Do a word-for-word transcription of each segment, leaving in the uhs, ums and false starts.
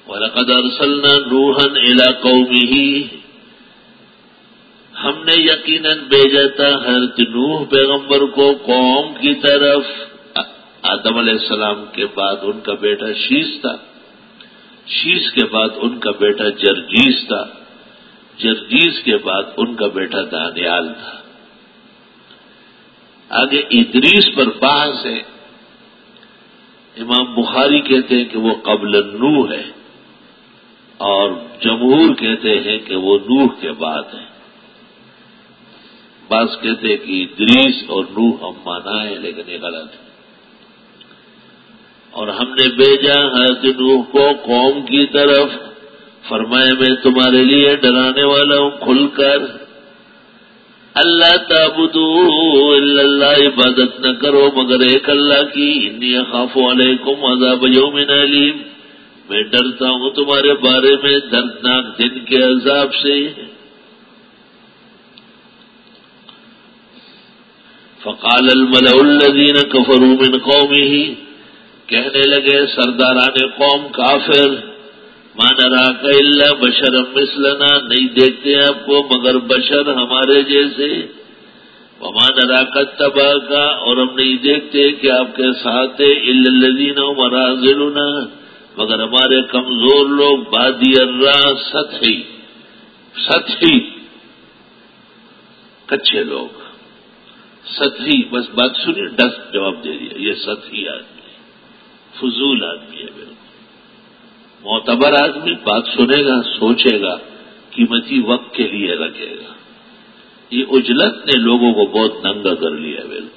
وَلَقَدْ أَرْسَلْنَا نُوحًا إِلَىٰ قَوْمِهِ، ہم نے یقیناً بھیجا تھا حضرت نوح پیغمبر کو قوم کی طرف. آدم علیہ السلام کے بعد ان کا بیٹا شیش تھا، شیش کے بعد ان کا بیٹا جرجیس تھا، جرجیس کے بعد ان کا بیٹا دانیال تھا. آگے ادریس پر بحث ہے. امام بخاری کہتے ہیں کہ وہ قبل نوح ہے اور جمہور کہتے ہیں کہ وہ نوح کے بعد ہے. بعض کہتے ہیں کہ ادریس اور نوح ہم مانا ہے، لیکن یہ غلط ہے. اور ہم نے بھیجا حضرت نوح کو قوم کی طرف، فرمایا میں تمہارے لیے ڈرانے والا ہوں کھل کر، اللہ تعبدوا الا اللہ، عبادت نہ کرو مگر ایک اللہ کی. انی اخاف علیکم عذاب یوم علیم، میں ڈرتا ہوں تمہارے بارے میں دردناک دن کے عذاب سے. فقال الملأ الذین کفروا من قومه، کہنے لگے سرداران قوم کافر، ما نراک الا بشرا مثلنا، نہیں دیکھتے آپ کو مگر بشر ہمارے جیسے. وما نراک اتبعک، اور ہم نہیں دیکھتے کہ آپ کے ساتھ الا الذین هم اراذلنا، مگر ہمارے کمزور لوگ، بادی الراء، سطحی سطحی کچے لوگ، سطحی بس بات سنی ڈس جواب دے دیا. یہ سطحی آدمی ہے، فضول آدمی ہے. بالکل معتبر آدمی بات سنے گا، سوچے گا، قیمتی وقت کے لیے رکھے گا. یہ اجلت نے لوگوں کو بہت ننگا کر لیا. بالکل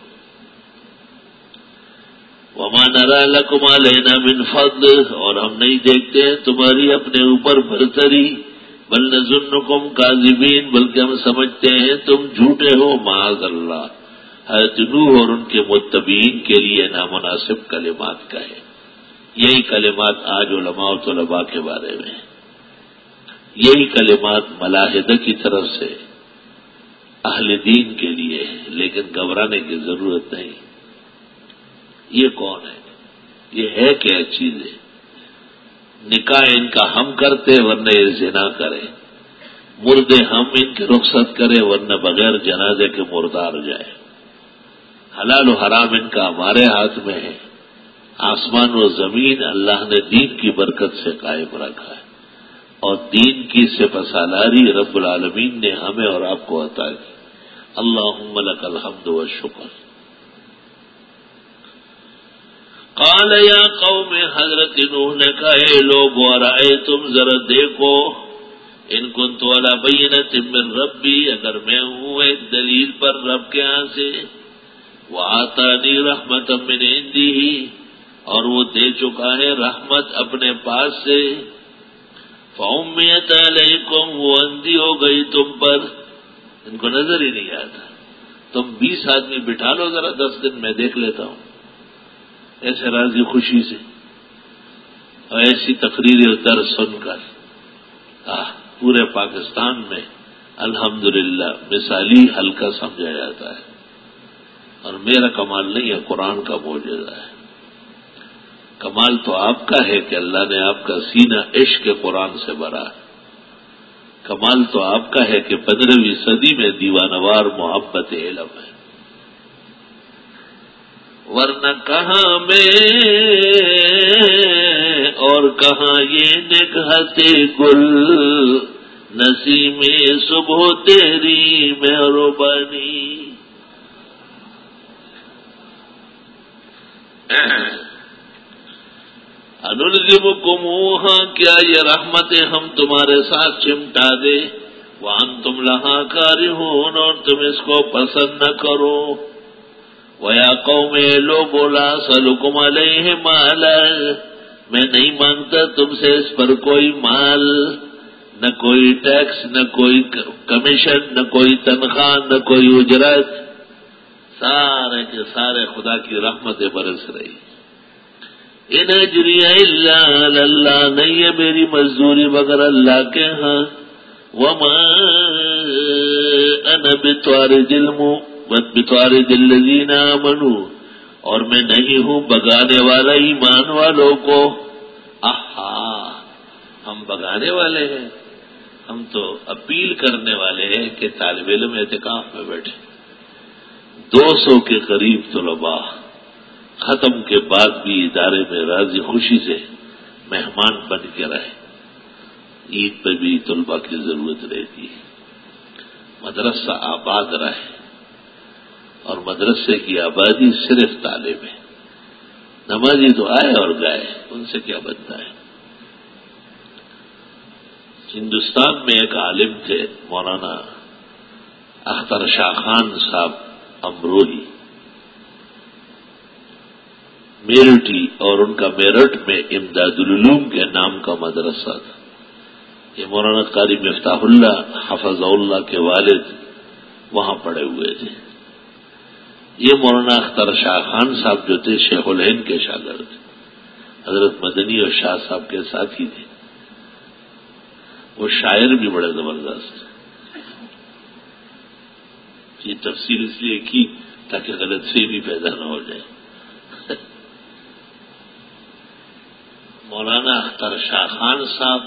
وما نرى لكم علينا من فضل، اور ہم نہیں دیکھتے ہیں تمہاری اپنے اوپر برتری. بل نظنكم كاذبين، بلکہ ہم سمجھتے ہیں تم جھوٹے ہو. معاذ اللہ. حضرت نوح اور ان کے متبعین کے لیے نامناسب کلمات کہے. یہی کلمات آج علماء و طلباء کے بارے میں، یہی کلمات ملاحدہ کی طرف سے اہل دین کے لیے، لیکن گھبرانے کی ضرورت نہیں. یہ کون ہے؟ یہ ہے کیا چیز ہے؟ نکاح ان کا ہم کرتے ورنہ یہ زنا کرے، مردے ہم ان کی رخصت کرے ورنہ بغیر جنازے کے مردار جائے. حلال و حرام ان کا ہمارے ہاتھ میں ہے. آسمان و زمین اللہ نے دین کی برکت سے قائم رکھا ہے، اور دین کی سپاسالاری رب العالمین نے ہمیں اور آپ کو عطا کی. اللہم لک الحمد والشکر. قال یا قوم، حضرت نوح نے کہا اے لوگو، ارأیتم ذرا دیکھو، ان کنت علی بینۃ من ربی، اگر میں ہوں ایک دلیل پر رب کے ہاں سے، وآتانی رحمۃ من عندہ، اور وہ دے چکا ہے رحمت اپنے پاس سے، فأمیت علیکم، وہ اندھی ہو گئی تم پر. ان کو نظر ہی نہیں آتا. تم بیس آدمی بٹھا لو ذرا دس دن میں دیکھ لیتا ہوں، ایسے راضی خوشی سے، اور ایسی تقریر اور درس سن کر. آہ پورے پاکستان میں الحمدللہ مثالی حلقہ سمجھا جاتا ہے، اور میرا کمال نہیں ہے، قرآن کا معجزہ ہے. کمال تو آپ کا ہے کہ اللہ نے آپ کا سینہ عشق قرآن سے بھرا ہے. کمال تو آپ کا ہے کہ پندرہویں صدی میں دیوانوار محبت علم ہے. ورنہ کہاں میں اور کہاں یہ نگہت گل، نسیم صبح تیری مہربانی. انلزمکموہا، کیا یہ رحمتیں ہم تمہارے ساتھ چمٹا دے، وانتم لہا کارہون، اور تم اس کو پسند نہ کرو. ویا قوم، لوگو لا اسألکم علیہ مالا، میں نہیں مانگتا تم سے اس پر کوئی مال، نہ کوئی ٹیکس، نہ کوئی کمیشن، نہ کوئی تنخواہ، نہ کوئی اجرت. سارے کے سارے خدا کی رحمتیں برس رہی. ان اجری الا علی اللہ، نہیں ہے میری مزدوری مگر اللہ کے ہاں. وما انا بطارد بطارد الذین آمنوا، اور میں نہیں ہوں بگانے والا ایمان والوں کو. آہا، ہم بگانے والے ہیں، ہم تو اپیل کرنے والے ہیں کہ طالب علم اعتکاف میں بیٹھے. دو سو کے قریب طلباء ختم کے بعد بھی ادارے میں راضی خوشی سے مہمان بن کے رہے. عید پہ بھی طلباء کی ضرورت رہتی ہے. مدرسہ آباد رہے، اور مدرسے کی آبادی صرف طالب ہے. نمازی تو آئے اور گئے، ان سے کیا بنتا ہے. ہندوستان میں ایک عالم تھے مولانا اختر شاہ خان صاحب امروہی، میرٹھی، اور ان کا میرٹھ میں امداد العلوم کے نام کا مدرسہ تھا. یہ مولانا قاری مفتاح اللہ حفظ اللہ کے والد وہاں پڑے ہوئے تھے. یہ مولانا اختر شاہ خان صاحب جو تھے شیخ الہند کے شاگرد تھے، حضرت مدنی اور شاہ صاحب کے ساتھی تھے. وہ شاعر بھی بڑے زبردست. یہ تفصیل اس لیے کی تاکہ غلط فہمی پیدا نہ ہو جائے. مولانا اختر شاہ خان صاحب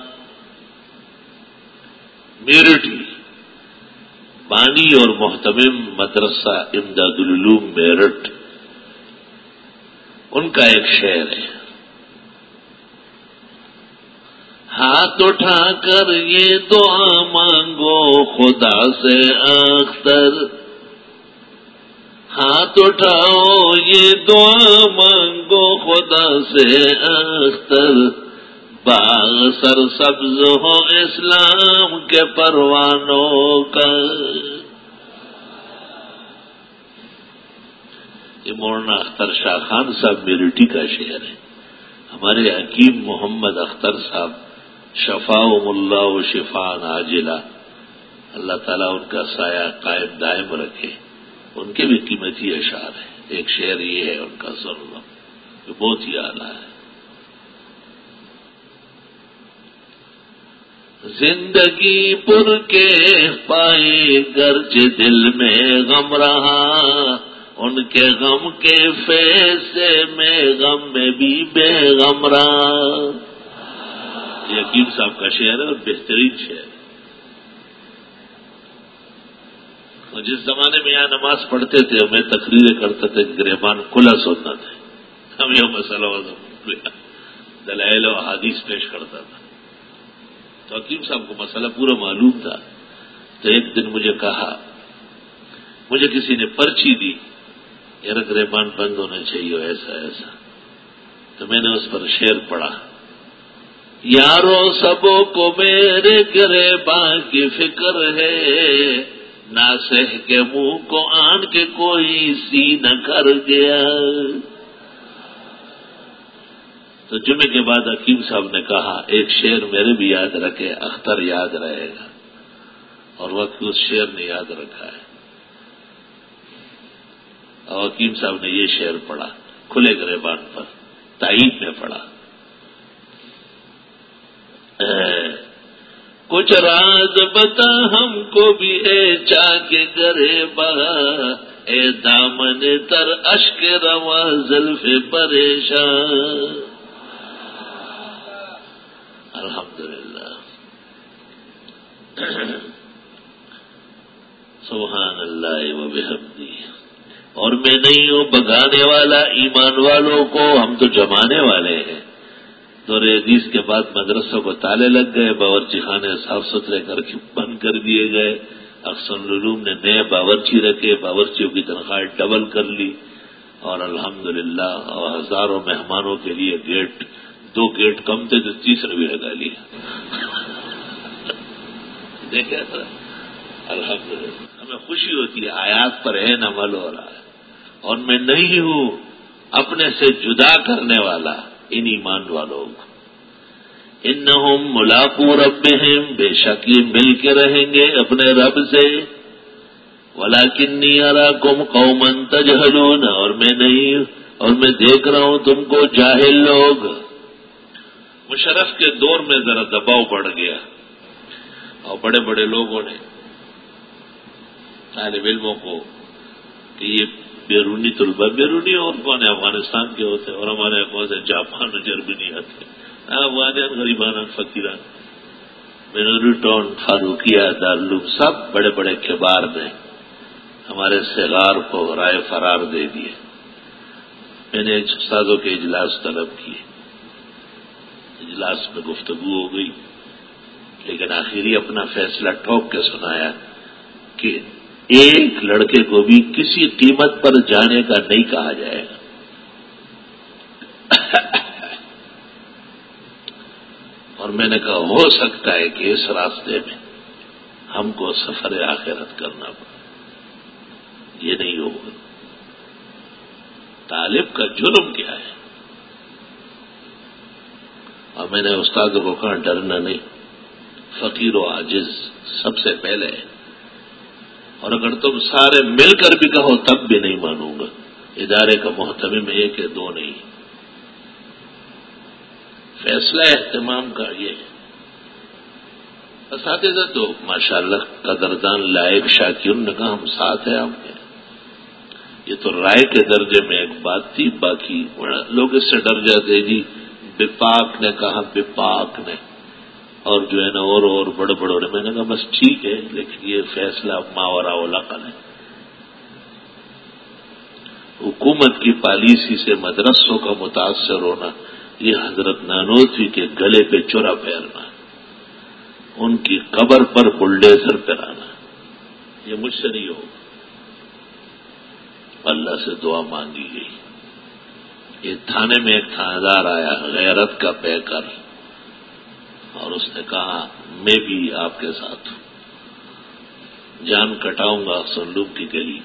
میرٹھی، بانی اور محتمم مدرسہ امداد العلوم میرٹھ. ان کا ایک شعر ہے: ہاتھ اٹھا کر یہ دعا مانگو خدا سے اختر، ہاتھ اٹھاؤ یہ دعا مانگو خدا سے اختر، باغ سر سبز ہو اسلام کے پروانوں کا. یہ مولانا اختر شاہ خان صاحب میرٹھی کا شعر ہے. ہمارے حکیم محمد اختر صاحب شفاء اللہ و شفاء عاجلہ، اللہ تعالیٰ ان کا سایہ قائم دائم رکھے. ان کے بھی قیمتی اشعار ہیں. ایک شعر یہ ہے ان کا، سن لو، جو بہت ہی اعلیٰ ہے: زندگی پر کے پائے گرچہ دل میں غم رہا، ان کے غم کے فیض میں غم میں بھی بے غم رہا. یہ حکیم صاحب کا شعر ہے اور بہترین شعر ہے. جس زمانے میں یہاں نماز پڑھتے تھے میں تقریریں کرتا تھا، گریبان کھلا سننا تھا. ہم یہ مسئلہ دلائل و حدیث پیش کرتا تھا. تو حکیم صاحب کو مسئلہ پورا معلوم تھا. تو ایک دن مجھے کہا، مجھے کسی نے پرچی دی، یار گریبان بند ہونا چاہیے ایسا ایسا. تو میں نے اس پر شعر پڑھا: یارو سبوں کو میرے گریبان کی فکر ہے، ناسح کے منہ کو آن کے کوئی سی نہ کر گیا. تو جمعے کے بعد حکیم صاحب نے کہا ایک شعر میرے بھی یاد رکھے، اختر یاد رہے گا. اور وقت اس شعر نے یاد رکھا ہے. اور حکیم صاحب نے یہ شعر پڑھا کھلے گریبان پر، تائید میں پڑھا: کچھ راز بتا ہم کو بھی اے چاک گریباں، اے دامن تر اشک رواں زلف پریشان. الحمدللہ، سبحان اللہ و بحمدہ. اور میں نہیں ہوں بگانے والا ایمان والوں کو، ہم تو جمانے والے ہیں. دور حدیث کے بعد مدرسوں کو تالے لگ گئے، باورچی خانے صاف ستھرے کر کے بند کر دیے گئے. احسن العلوم نے نئے باورچی رکھے، باورچیوں کی تنخواہ ڈبل کر لی، اور الحمدللہ اور ہزاروں مہمانوں کے لیے گیٹ، دو گیٹ کم تھے تو تیسرے بھی لگا لیا. دیکھا تھا، الحمدللہ ہمیں خوشی ہوتی ہے. آیات پر ہے عمل ہو رہا ہے. اور میں نہیں ہوں اپنے سے جدا کرنے والا ان ایمان والوں کو. انہم ملاقو ربہم، بے شک یہ مل کے رہیں گے اپنے رب سے. ولیکنی اراکم قوما تجہلون، اور میں نہیں، اور میں دیکھ رہا ہوں تم کو جاہل لوگ. مشرف کے دور میں ذرا دباؤ بڑھ گیا، اور بڑے بڑے لوگوں نے طالب علموں کو کہ یہ بیرونی طلبہ، بیرونی اور کون ہے، افغانستان کے ہوتے اور ہمارے کون سے جاپان اور جرمنی آتے، افغانیان غریبان فقیران منوری ٹاؤن فاروقیہ دارالعلوم سب بڑے بڑے کبار نے ہمارے صغار کو رائے فرار دے دیے. میں نے استادوں کے اجلاس طلب کیے، اجلاس میں گفتگو ہو گئی، لیکن آخری اپنا فیصلہ ٹھوک کے سنایا کہ ایک لڑکے کو بھی کسی قیمت پر جانے کا نہیں کہا جائے گا. اور میں نے کہا ہو سکتا ہے کہ اس راستے میں ہم کو سفر آخرت کرنا پڑے، یہ نہیں ہوگا. طالب کا جرم کیا ہے؟ اور میں نے استادوں کو کہا ڈرنا نہیں، فقیر و عاجز سب سے پہلے ہے، اور اگر تم سارے مل کر بھی کہو تب بھی نہیں مانوں گا. ادارے کا محتمم ایک ہے، دو نہیں. فیصلہ اہتمام کا یہ ہے. اساتذہ تو ماشاءاللہ قدردان لائق شاکر نے کہا ہم ساتھ ہیں آپ کے. یہ تو رائے کے درجے میں ایک بات تھی، باقی لوگ اس سے ڈر جاتے جی بپاک نے کہا بپاک نے، اور جو ہے نا اور اور بڑے بڑوں نے. میں نے کہا بس ٹھیک ہے، لیکن یہ فیصلہ ماورا العقل ہے. حکومت کی پالیسی سے مدرسوں کا متاثر ہونا یہ حضرت نانوتوی کے گلے پہ چورا پھیرنا، ان کی قبر پر بلڈیزر پھرانا، یہ مجھ سے نہیں ہوگا. اللہ سے دعا مانگی گئی. یہ تھانے میں ایک تھانہ دار آیا غیرت کا پے کر، اور اس نے کہا میں بھی آپ کے ساتھ ہوں، جان کٹاؤں گا سنلوم کی گلی.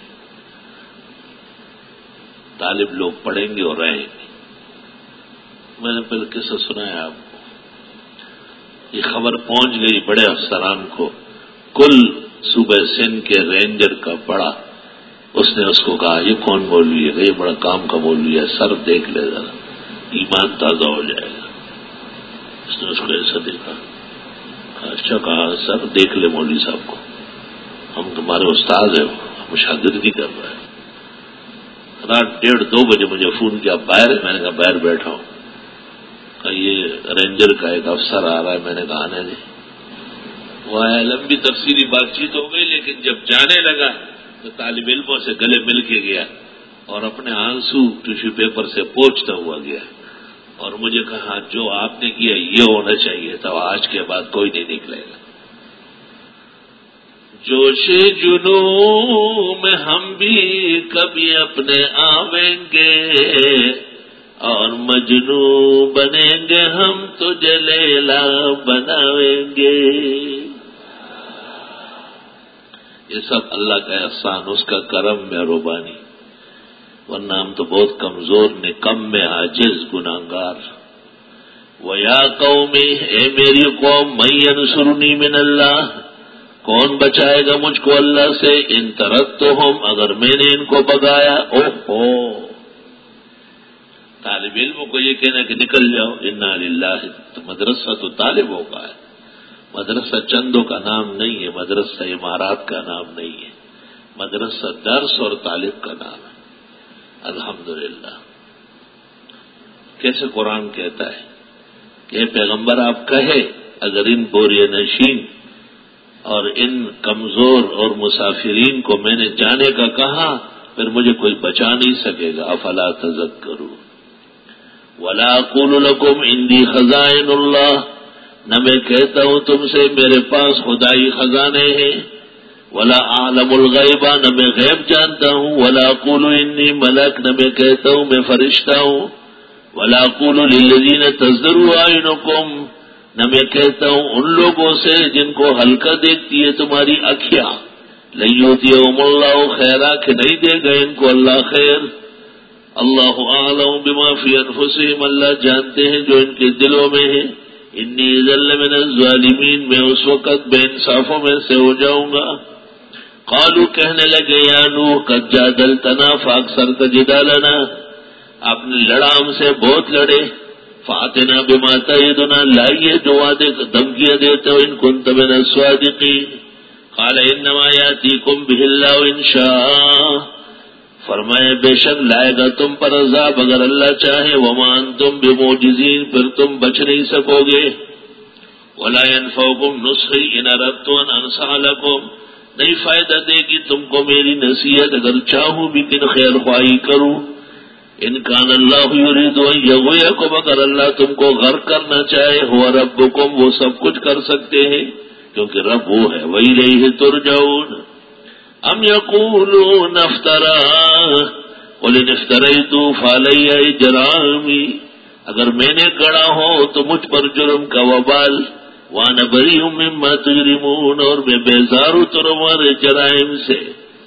طالب لوگ پڑھیں گے اور رہیں گے. میں نے پھر قصہ سنایا آپ کو. یہ خبر پہنچ گئی بڑے افسران کو. کل صوبہ سندھ کے رینجر کا بڑا، اس نے اس کو کہا یہ کون مولوی ہے؟ یہ بڑا کام کا مولوی ہے، سر دیکھ لے ذرا، ایمان تازہ ہو جائے گا. اس نے اس کو ایسا دیکھا، اچھا کہا سر دیکھ لے مولوی صاحب کو، ہم تمہارے استاد ہیں، ہم شاگردی کر رہے ہیں. رات ڈیڑھ دو بجے مجھے فون کیا باہر ہے. میں نے کہا باہر بیٹھا ہوں. کہا یہ رینجر کا ایک افسر آ رہا ہے. میں نے کہا آنے دیں. وہ آیا، لمبی تفصیلی بات چیت ہو گئی، لیکن جب جانے لگا تو طالب علموں سے گلے مل کے گیا اور اپنے آنسو ٹیشو پیپر سے پوچھتا ہوا گیا اور مجھے کہا جو آپ نے کیا یہ ہونا چاہیے تھا، آج کے بعد کوئی نہیں نکلے گا. جوش جنوں میں ہم بھی کبھی اپنے آویں گے، اور مجنوں بنیں گے ہم تو جلیلا بناویں گے. یہ سب اللہ کا احسان، اس کا کرم مہربانی، ورنہ ہم تو بہت کمزور نکم میں عاجز گناہگار. وَيَا قَوْمِ اے میری قوم، مَن يَنصُرُنِي مِنَ اللَّهِ کون بچائے گا مجھ کو اللہ سے، ان ترکتہم اگر میں نے ان کو بگایا. اوہ او طالب علموں کو یہ کہنا کہ نکل جاؤ، انا للہ. تو مدرسہ تو طالبوں کا ہے، مدرسہ چندوں کا نام نہیں ہے، مدرسہ عمارات کا نام نہیں ہے، مدرسہ درس اور طالب کا نام ہے. الحمدللہ. کیسے قرآن کہتا ہے کہ پیغمبر آپ کہے اگر ان بوریہ نشین اور ان کمزور اور مسافرین کو میں نے جانے کا کہا پھر مجھے کوئی بچا نہیں سکے گا. افلا تذکرون. ولا اقول لکم عندی خزائن اللہ نہ میں کہتا ہوں تم سے میرے پاس خدائی خزانے ہیں. ولا اعلم الغیب نہ میں غیب جانتا ہوں. ولا اقول انی ملک نہ میں کہتا ہوں میں فرشتہ ہوں. ولا اقول للذین تزدر اعینکم نہ میں کہتا ہوں ان لوگوں سے جن کو ہلکا دیکھتی ہے تمہاری اکھیاں. لن یؤتیہم اللہ خیرا کہ نہیں دے گا ان کو اللہ خیر. اللہ اعلم بما فی انفسہم اللہ جانتے ہیں جو ان کے دلوں میں ہے. انی اذا لمن الظالمین میں اس وقت بے انصافوں میں سے ہو جاؤں گا. قالوا کہنے لگے یا نوح قد جادلتنا فاکثرت جدالنا آپ نے لڑا ہم سے بہت لڑے. فاتنا بما تعدنا لائیے جو وعدے دھمکیاں دیتے ہو ان کنت من الصادقین. قال انما یاتیکم بہ اللہ ان شاء فرمائے بے شک لائے گا تم پر عذاب اگر اللہ چاہے، وما انتم بمعجزین، پھر تم بچ نہیں سکو گے۔ ولا ينفعكم نصحی ان اردت ان انصح لكم، نہیں فائدہ دے گی تم کو میری نصیحت اگر چاہوں بھی کہ خیر خواہی کروں۔ ان کان اللہ یرید ان یغویکم، اگر اللہ تم کو غرق کرنا چاہے، ہوا ربکم، وہ سب کچھ کر سکتے ہیں کیونکہ رب وہ ہے۔ وإلیہ ترجعون۔ ام یقولون افترا قل ان افتریت فعلی اجرامی، اگر میں نے گڑا ہو تو مجھ پر جرم کا وبال، وانا بریء مما تجرمون، اور میں بیزار ہوں تمہارے جرائم سے۔